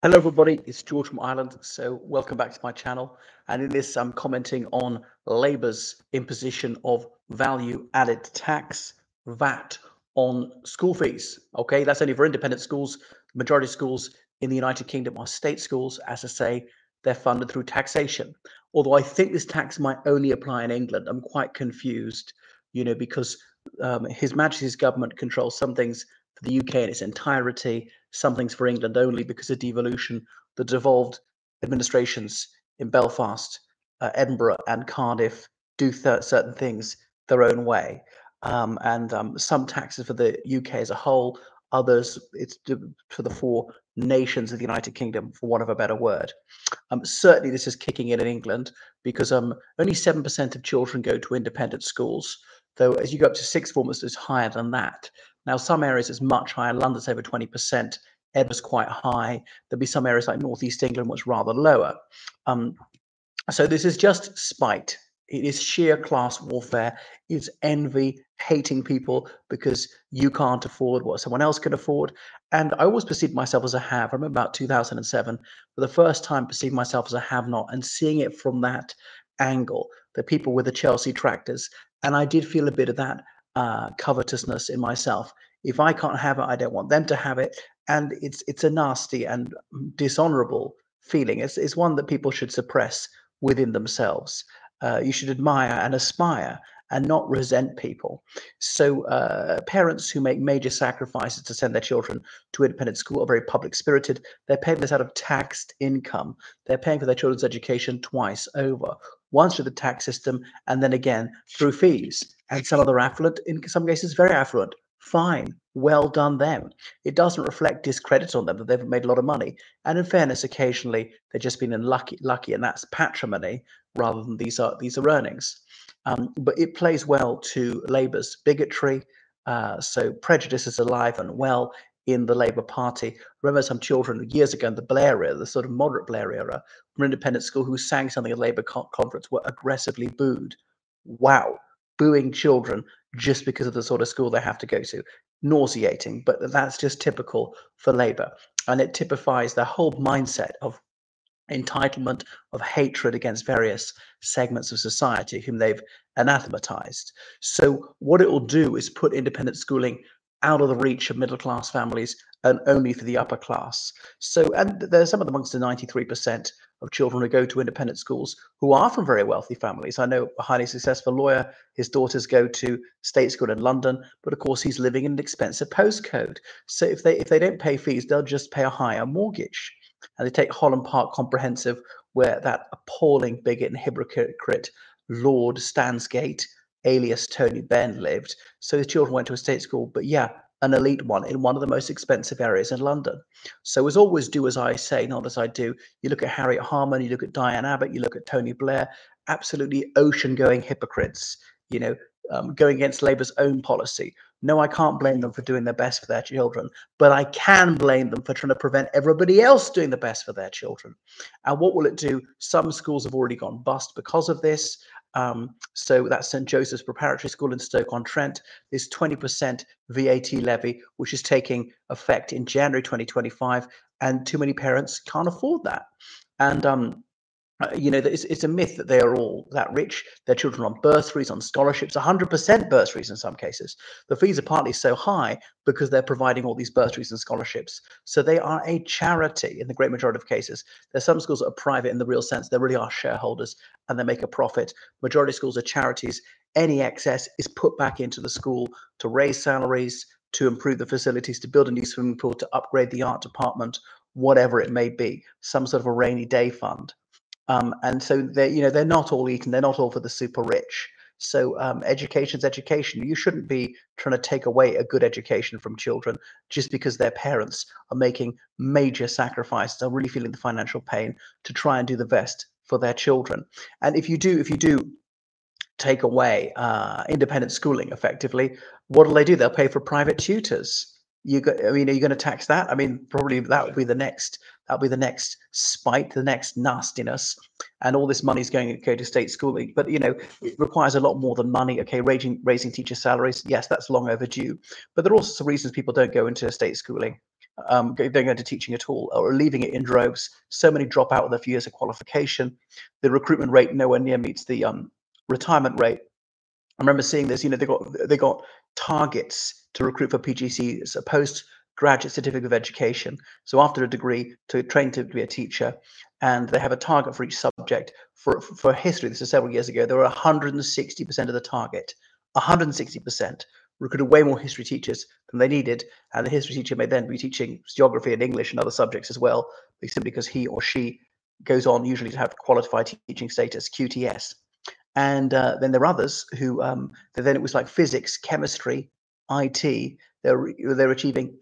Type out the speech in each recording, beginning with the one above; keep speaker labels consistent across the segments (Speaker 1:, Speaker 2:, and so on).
Speaker 1: Hello, everybody. It's George from Ireland. So, welcome back to my channel. And in this, I'm commenting on Labour's imposition of value added tax, VAT, on school fees. Okay, that's only for independent schools. The majority of schools in the United Kingdom are state schools. As I say, they're funded through taxation. Although I think this tax might only apply in England. I'm quite confused, because His Majesty's government controls some things for the UK in its entirety, some things for England only because of devolution. The devolved administrations in Belfast, Edinburgh, and Cardiff do certain things their own way. And some taxes for the UK as a whole, others for the four nations of the United Kingdom, for want of a better word. Certainly, this is kicking in England because only 7% of children go to independent schools, though as you go up to sixth form, it's higher than that. Now, some areas it's much higher. London's over 20%. Edinburgh's quite high. There'll be some areas like Northeast England, which rather lower. Um, so this is just spite. It is sheer class warfare. It's envy, hating people because you can't afford what someone else can afford. And I always perceived myself as a have. I remember about 2007, for the first time, perceived myself as a have-not and seeing it from that angle, the people with the Chelsea tractors. And I did feel a bit of that covetousness in myself. If I can't have it, I don't want them to have it. And it's a nasty and dishonorable feeling. It's one that people should suppress within themselves. You should admire and aspire and not resent people. So parents who make major sacrifices to send their children to independent school are very public spirited. They're paying this out of taxed income. They're paying for their children's education twice over, once through the tax system and then again through fees. And some other affluent, in some cases very affluent. Fine, well done them. It doesn't reflect discredit on them that they've made a lot of money. And in fairness, occasionally they've just been lucky, and that's patrimony rather than these are earnings. But it plays well to Labour's bigotry. So prejudice is alive and well in the Labour Party. I remember some children years ago in the Blair era, the sort of moderate Blair era, from independent school who sang something at Labour conference were aggressively booed. Wow, booing children just because of the sort of school they have to go to. Nauseating, but that's just typical for Labour. And it typifies the whole mindset of entitlement, of hatred against various segments of society whom they've anathematized. So, what it will do is put independent schooling out of the reach of middle class families and only for the upper class. So, and there's some of amongst the 93% of children who go to independent schools who are from very wealthy families. I know a highly successful lawyer, his daughters go to state school in London, but of course he's living in an expensive postcode. So if they don't pay fees, they'll just pay a higher mortgage. And they take Holland Park Comprehensive, where that appalling bigot and hypocrite Lord Stansgate, alias Tony Benn, lived. So his children went to a state school, but yeah, an elite one in one of the most expensive areas in London. So as always, do as I say, not as I do. You look at Harriet Harman, you look at Diane Abbott, you look at Tony Blair, absolutely ocean-going hypocrites, you know, going against Labour's own policy. No, I can't blame them for doing their best for their children, but I can blame them for trying to prevent everybody else doing the best for their children. And what will it do? Some schools have already gone bust because of this. So that's St Joseph's Preparatory School in Stoke-on-Trent. This 20% VAT levy, which is taking effect in January 2025, and too many parents can't afford that. And it's a myth that they are all that rich. Their children are on bursaries, on scholarships, 100% bursaries in some cases. The fees are partly so high because they're providing all these bursaries and scholarships. So they are a charity in the great majority of cases. There's some schools that are private in the real sense. They really are shareholders and they make a profit. Majority of schools are charities. Any excess is put back into the school to raise salaries, to improve the facilities, to build a new swimming pool, to upgrade the art department, whatever it may be, some sort of a rainy day fund. And so they're not all eaten. They're not all for the super rich. So education's education. You shouldn't be trying to take away a good education from children just because their parents are making major sacrifices, are really feeling the financial pain to try and do the best for their children. And if you do take away independent schooling effectively, what do? They'll pay for private tutors. Are you going to tax that? I mean, probably that would be the next. That'll be the next spite, the next nastiness, and all this money is going to go to state schooling. But it requires a lot more than money. Okay, raising teacher salaries, yes, that's long overdue. But there are also some reasons people don't go into state schooling. don't go into teaching at all, or leaving it in droves. So many drop out with a few years of qualification. The recruitment rate nowhere near meets the retirement rate. I remember seeing this. They got targets to recruit for PGC as a postgraduate certificate of education. So after a degree, to train to be a teacher, and they have a target for each subject. For history, this is several years ago, there were 160% of the target. 160% recruited way more history teachers than they needed, and the history teacher may then be teaching geography and English and other subjects as well, simply because he or she goes on usually to have qualified teaching status, QTS. And then there are others who then it was like physics, chemistry, IT. They're achieving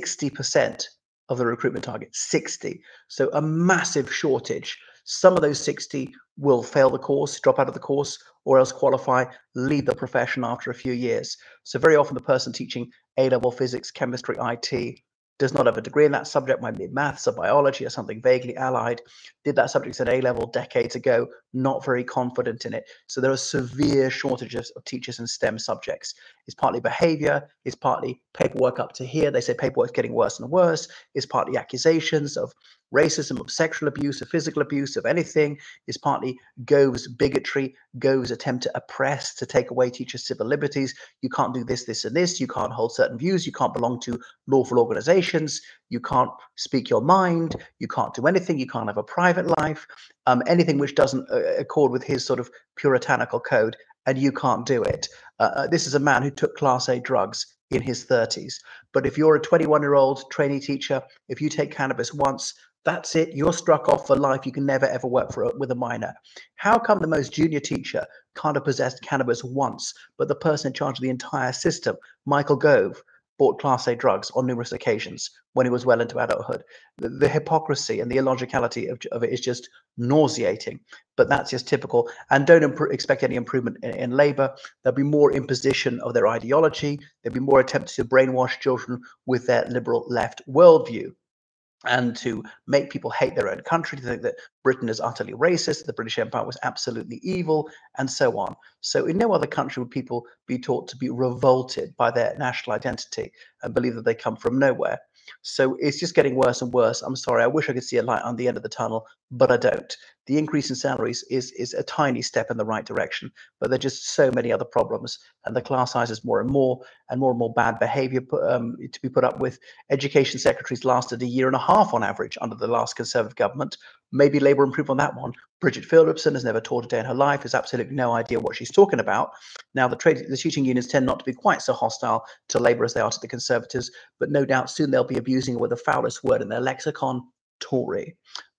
Speaker 1: 60% of the recruitment target. 60. So a massive shortage. Some of those 60 will fail the course, drop out of the course, or else qualify, leave the profession after a few years. So very often the person teaching A-level physics, chemistry, IT does not have a degree in that subject, might be maths or biology or something vaguely allied, did that subject at A-level decades ago, not very confident in it. So there are severe shortages of teachers in STEM subjects. It's partly behavior, it's partly paperwork up to here. They say paperwork's getting worse and worse. It's partly accusations of racism, of sexual abuse, of physical abuse, of anything. It's partly Gove's bigotry, Gove's attempt to oppress, to take away teachers' civil liberties. You can't do this, this, and this. You can't hold certain views. You can't belong to lawful organizations. You can't speak your mind. You can't do anything. You can't have a private life. Anything which doesn't accord with his sort of puritanical code, and you can't do it. This is a man who took Class A drugs in his 30s. But if you're a 21-year-old trainee teacher, if you take cannabis once, that's it. You're struck off for life. You can never ever work with a minor. How come the most junior teacher can't have possessed cannabis once, but the person in charge of the entire system, Michael Gove, bought Class A drugs on numerous occasions when he was well into adulthood? The hypocrisy and the illogicality of it is just nauseating. But that's just typical. And don't expect any improvement in Labour. There'll be more imposition of their ideology. There'll be more attempts to brainwash children with their liberal left worldview, and to make people hate their own country, to think that Britain is utterly racist, the British Empire was absolutely evil, and so on. So in no other country would people be taught to be revolted by their national identity and believe that they come from nowhere. So it's just getting worse and worse. I'm sorry, I wish I could see a light on the end of the tunnel, but I don't. The increase in salaries is a tiny step in the right direction, but there are just so many other problems, and the class size is more and more bad behavior to be put up with. Education secretaries lasted a year and a half on average under the last Conservative government. Maybe Labour improved on that one. Bridget Phillipson has never taught a day in her life, has absolutely no idea what she's talking about. Now, the teaching unions tend not to be quite so hostile to Labour as they are to the Conservatives, but no doubt soon they'll be abusing it with the foulest word in their lexicon, Tory.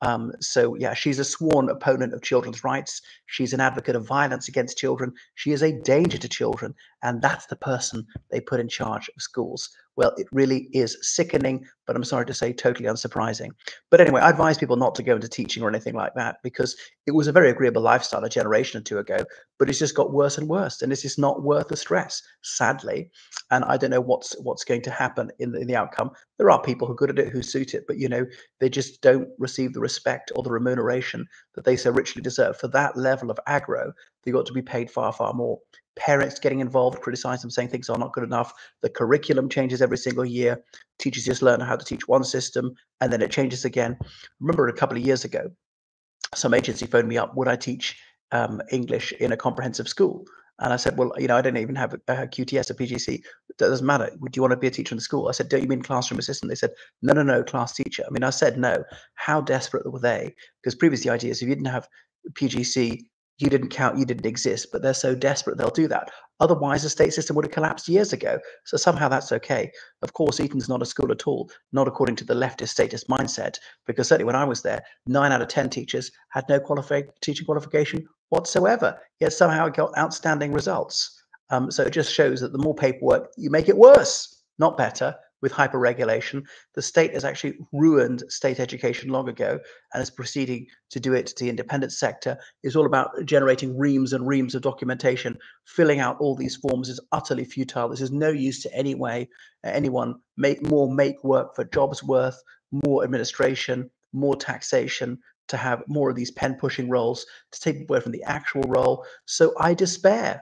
Speaker 1: So yeah, she's a sworn opponent of children's rights. She's an advocate of violence against children. She is a danger to children, and that's the person they put in charge of schools. Well, it really is sickening, but I'm sorry to say totally unsurprising. But anyway, I advise people not to go into teaching or anything like that, because it was a very agreeable lifestyle a generation or two ago, but it's just got worse and worse, and it's just not worth the stress, sadly. And I don't know what's going to happen in the outcome. There are people who are good at it, who suit it, but they just don't receive the respect or the remuneration that they so richly deserve. For that level of aggro, they got to be paid far, far more. Parents getting involved, criticizing them, saying things are not good enough. The curriculum changes every single year. Teachers just learn how to teach one system, and then it changes again. Remember a couple of years ago, some agency phoned me up, would I teach English in a comprehensive school? And I said, well, I don't even have a QTS, a PGC. That doesn't matter. Do you want to be a teacher in the school? I said, don't you mean classroom assistant? They said, no, class teacher. I mean, I said no. How desperate were they? Because previously the idea is if you didn't have PGC, you didn't count, you didn't exist. But they're so desperate they'll do that. Otherwise, the state system would have collapsed years ago. So somehow that's okay. Of course, Eton's not a school at all, not according to the leftist statist mindset, because certainly when I was there, 9 out of 10 teachers had no teaching qualification whatsoever, yet somehow it got outstanding results. So it just shows that the more paperwork, you make it worse, not better. With hyper-regulation, the state has actually ruined state education long ago and is proceeding to do it to the independent sector. It's all about generating reams and reams of documentation. Filling out all these forms is utterly futile. This is no use to anyone. Make work for jobs worth, more administration, more taxation, to have more of these pen pushing roles, to take away from the actual role. So I despair.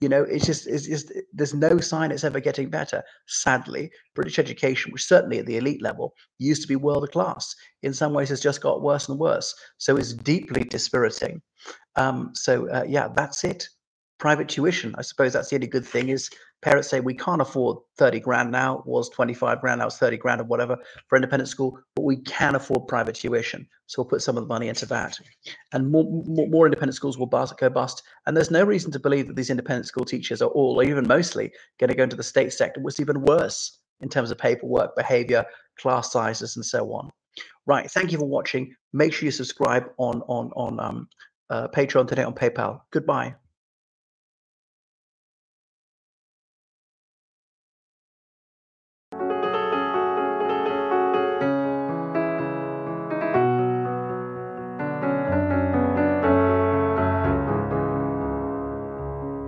Speaker 1: You know, it's just there's no sign it's ever getting better. Sadly, British education, which certainly at the elite level used to be world class, in some ways has just got worse and worse. So it's deeply dispiriting. Yeah, that's it. Private tuition. I suppose that's the only good thing is parents say we can't afford 30 grand now, it was 25 grand, now it's 30 grand or whatever for independent school, but we can afford private tuition. So we'll put some of the money into that. And more independent schools will go bust. And there's no reason to believe that these independent school teachers are all, or even mostly, going to go into the state sector, which is even worse in terms of paperwork, behavior, class sizes, and so on. Right. Thank you for watching. Make sure you subscribe on Patreon today, on PayPal. Goodbye.